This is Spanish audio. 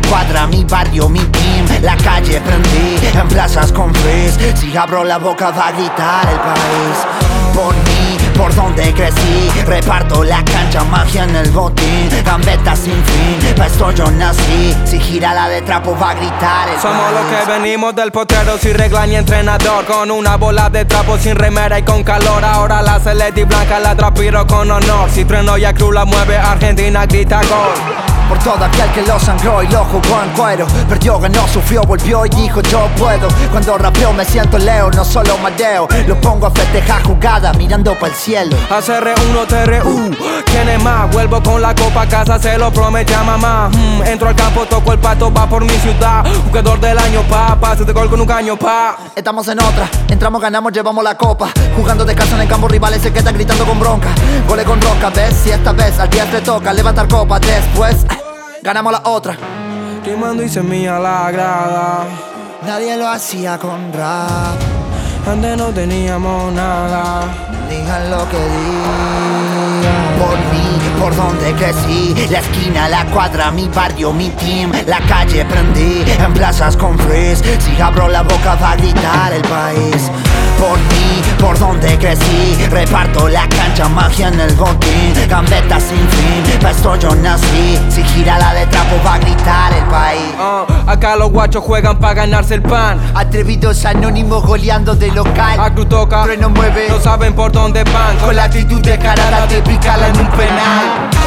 cuadra, mi barrio, mi team. La calle prendí, en plazas con frizz. Si abro la boca va a gritar el país. Por mí, por donde crecí, reparto la cancha, magia en el botín. Gambeta sin fin, pa' esto yo nací. Si gira la de trapo va a gritar el Somos país. los que venimos del potrero sin regla ni entrenador, con una bola de trapo sin remera y con calor. Ahora la celeste y blanca la transpiro con honor. Si trueno y a cruz la mueve, Argentina grita gol. Por todo aquel que lo sangró y lo jugó en cuero. Perdió, ganó, sufrió, volvió y dijo yo puedo. Cuando rapeo me siento Leo, no solo mareo. Lo pongo a festejar jugada mirando para el cielo. ACR1 TRU, ¿quién es más? Vuelvo con la copa a casa, se lo prometí a mamá. Entro al campo, toco el pato, va por mi ciudad. Jugador del año, pase de gol con un caño, Estamos en otra, entramos, ganamos, llevamos la copa. Jugando de casa en el campo, rivales se quedan gritando con bronca. Goles con roca, ¿ves? Si esta vez al 10 le toca levantar copa. Después, ganamos la otra. Rimando y semilla la grada. Nadie lo hacía con rap. Antes no teníamos nada. Digan lo que digan. Por mí, por donde crecí. La esquina, la cuadra, mi barrio, mi team. La calle prendí, en plazas con frizz. Si abro la boca va a gritar el país. Por mí, por donde crecí, reparto la cancha, magia en el botín. Gambeta sin fin, pa' esto yo nací. Si gira la de trapo va a gritar el país. Acá los guachos juegan pa' ganarse el pan. Atrevidos anónimos goleando de local. A cruz toca, Trueno mueve, no saben por dónde van. con la actitud descarada de picarla en un penal.